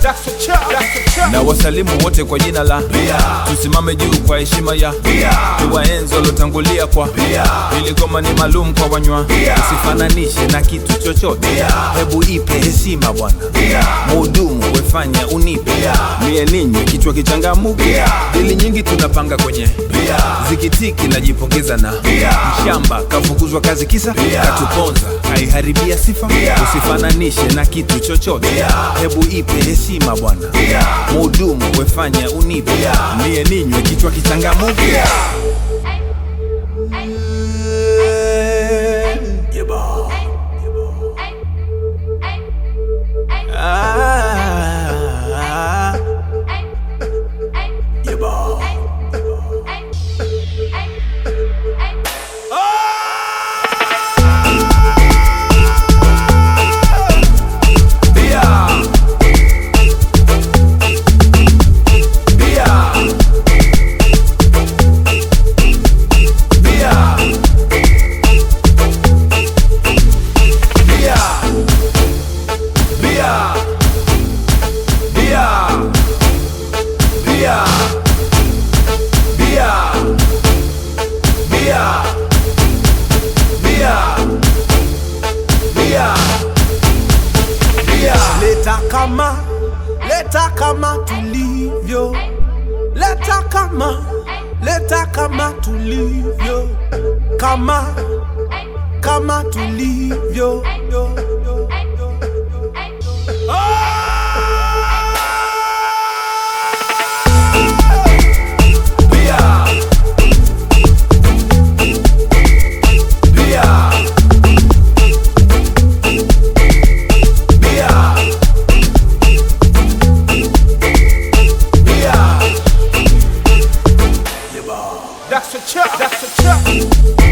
Na wasalimu wote kwa jina la Bia. Tusimame juu kwa heshima ya Bia. Tuwaenzi waliotangulia kwa Bia. Ili goma ni maalum kwa wanywa. Usifananishe na kitu chochote. Hebu ipe heshima bwana. Muhudumu wefanya unipe. Mie ninywe kichwa kichangamuke. Dili nyingi tunapanga kwenye Bia. Zikitiki najipongeza na mshamba kafukuzwa kazi kisa katuponza haiharibia sifa. Usifananishe na kitu chochote. Hebu ipe heshima bwana. Muhudumu wefanya unipe. Mie ninywe kichwa kichangamuke. Leta kama tulivyo. Leta kama tulivyo. Kama tulivyo. That's a chop.